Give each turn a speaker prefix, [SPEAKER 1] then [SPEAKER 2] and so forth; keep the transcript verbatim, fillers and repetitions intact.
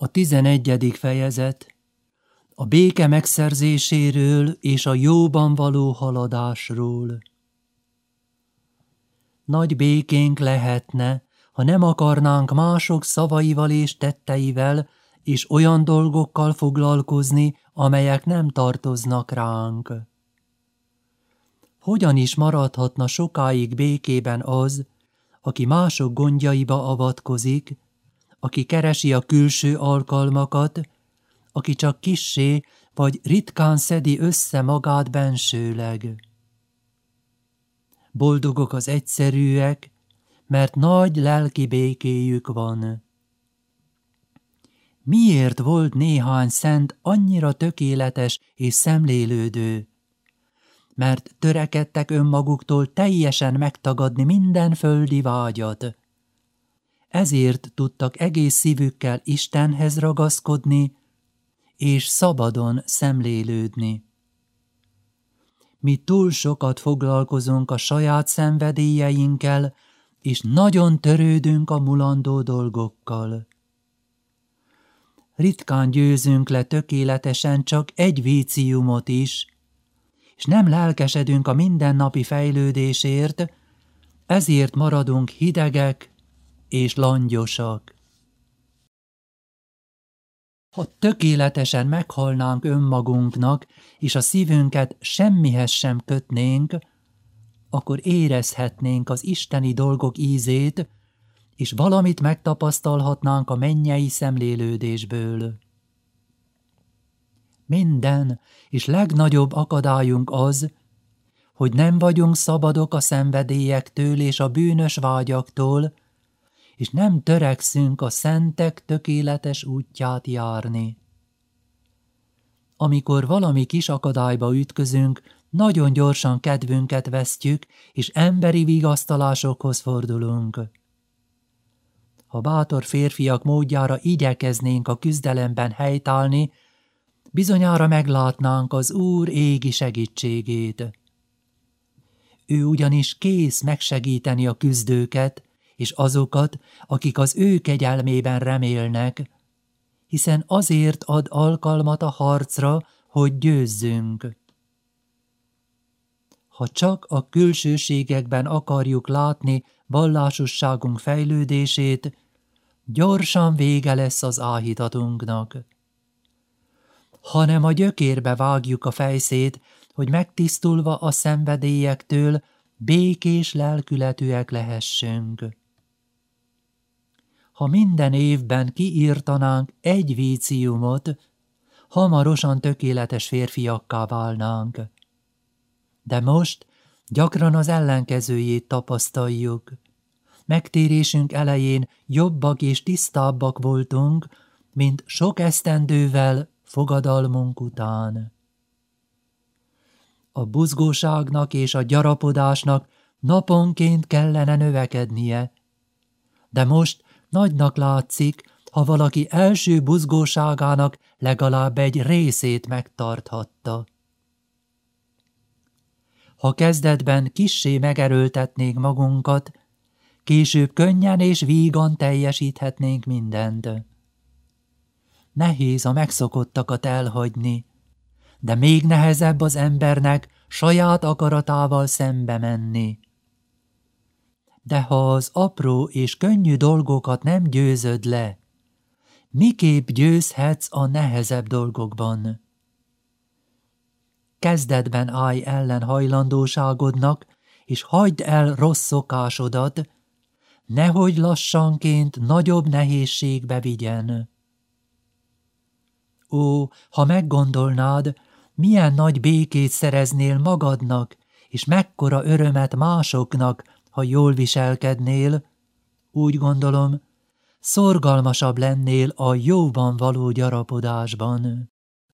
[SPEAKER 1] A tizenegyedik fejezet a béke megszerzéséről és a jóban való haladásról. Nagy békénk lehetne, ha nem akarnánk mások szavaival és tetteivel, és olyan dolgokkal foglalkozni, amelyek nem tartoznak ránk. Hogyan is maradhatna sokáig békében az, aki mások gondjaiba avatkozik, aki keresi a külső alkalmakat, aki csak kissé vagy ritkán szedi össze magát bensőleg. Boldogok az egyszerűek, mert nagy lelki békéjük van. Miért volt néhány szent annyira tökéletes és szemlélődő? Mert törekedtek önmaguktól teljesen megtagadni minden földi vágyat. Ezért tudtak egész szívükkel Istenhez ragaszkodni, és szabadon szemlélődni. Mi túl sokat foglalkozunk a saját szenvedélyeinkkel, és nagyon törődünk a mulandó dolgokkal. Ritkán győzünk le tökéletesen csak egy víciumot is, és nem lelkesedünk a mindennapi fejlődésért, ezért maradunk hidegek és langyosak. Ha tökéletesen meghalnánk önmagunknak, és a szívünket semmihez sem kötnénk, akkor érezhetnénk az isteni dolgok ízét, és valamit megtapasztalhatnánk a mennyei szemlélődésből. Minden és legnagyobb akadályunk az, hogy nem vagyunk szabadok a szenvedélyektől és a bűnös vágyaktól, és nem törekszünk a szentek tökéletes útját járni. Amikor valami kis akadályba ütközünk, nagyon gyorsan kedvünket vesztjük, és emberi vigasztalásokhoz fordulunk. Ha bátor férfiak módjára igyekeznénk a küzdelemben helytállni, bizonyára meglátnánk az Úr égi segítségét. Ő ugyanis kész megsegíteni a küzdőket, és azokat, akik az ő kegyelmében remélnek, hiszen azért ad alkalmat a harcra, hogy győzzünk. Ha csak a külsőségekben akarjuk látni vallásosságunk fejlődését, gyorsan vége lesz az áhítatunknak. Hanem a gyökérbe vágjuk a fejszét, hogy megtisztulva a szenvedélyektől békés lelkületűek lehessünk. Ha minden évben kiírtanánk egy víciumot, hamarosan tökéletes férfiakká válnánk. De most gyakran az ellenkezőjét tapasztaljuk. Megtérésünk elején jobbak és tisztábbak voltunk, mint sok esztendővel fogadalmunk után. A buzgóságnak és a gyarapodásnak naponként kellene növekednie, de most nagynak látszik, ha valaki első buzgóságának legalább egy részét megtarthatta. Ha kezdetben kissé megerőltetnénk magunkat, később könnyen és vígan teljesíthetnénk mindent. Nehéz a megszokottakat elhagyni, de még nehezebb az embernek saját akaratával szembe menni. De ha az apró és könnyű dolgokat nem győzöd le, miképp győzhetsz a nehezebb dolgokban? Kezdetben állj ellen hajlandóságodnak, és hagyd el rossz szokásodat, nehogy lassanként nagyobb nehézségbe vigyen. Ó, ha meggondolnád, milyen nagy békét szereznél magadnak, és mekkora örömet másoknak, ha jól viselkednél, úgy gondolom, szorgalmasabb lennél a jóban való gyarapodásban.